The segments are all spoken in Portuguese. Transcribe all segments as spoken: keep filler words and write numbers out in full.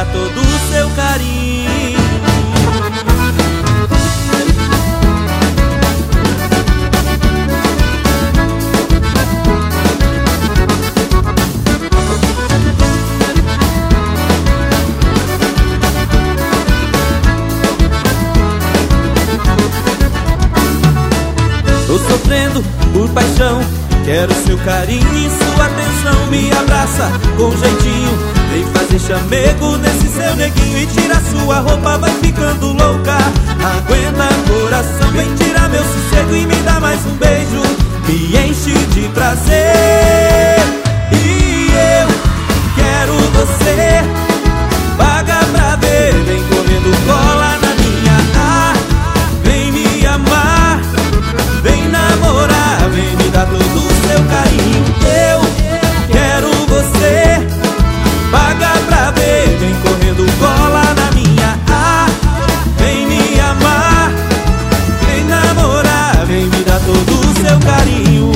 todo o seu carinho. Tô sofrendo por paixão, quero seu carinho e sua atenção. Me abraça com jeitinho, vem fazer chamego nesse seu neguinho. E tira sua roupa, vai ficando louca. Aguenta coração, vem tirar meu sossego e me dá mais um beijo. Me enche de prazer e eu quero você. Paga pra ver, vem correndo, cola na minha. Ah, vem me amar, vem namorar, vem me dar todo o seu carinho. Eu quero você. Paga pra ver, vem correndo, cola na minha. Ah, vem me amar, vem namorar, vem me dar todo o seu carinho.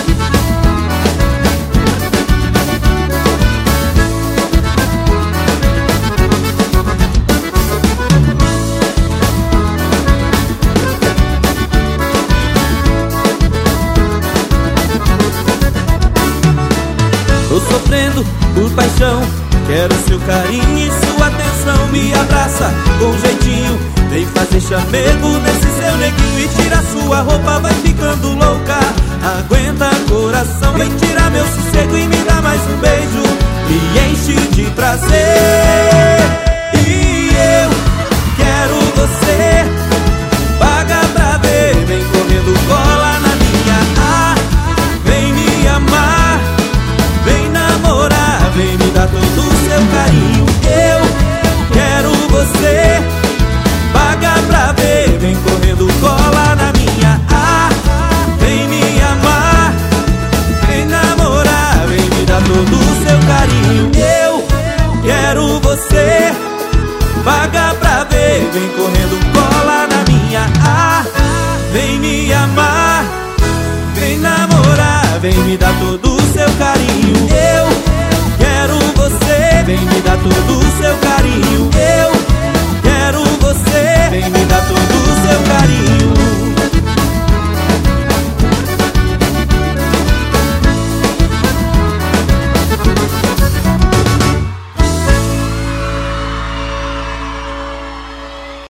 Tô sofrendo por paixão, quero seu carinho e sua atenção. Me abraça com jeitinho, vem fazer chamego nesse seu neguinho. E tira sua roupa, vai ficando louca. Aguenta coração, vem tirar meu sossego e me dá mais um beijo. Me enche de prazer e eu quero você. Paga pra ver, vem correndo, cola na minha. Ah, vem me amar, vem namorar, vem me dar todo o seu carinho. Eu quero você. Paga pra ver, vem correndo, cola na minha. Ah, vem me amar, vem namorar, vem me dar todo o seu carinho. Eu quero você. Paga pra ver, vem correndo, cola na minha. Ah, vem me amar, vem namorar, vem me dar todo o seu carinho. Eu quero você, vem me dar todo o seu carinho.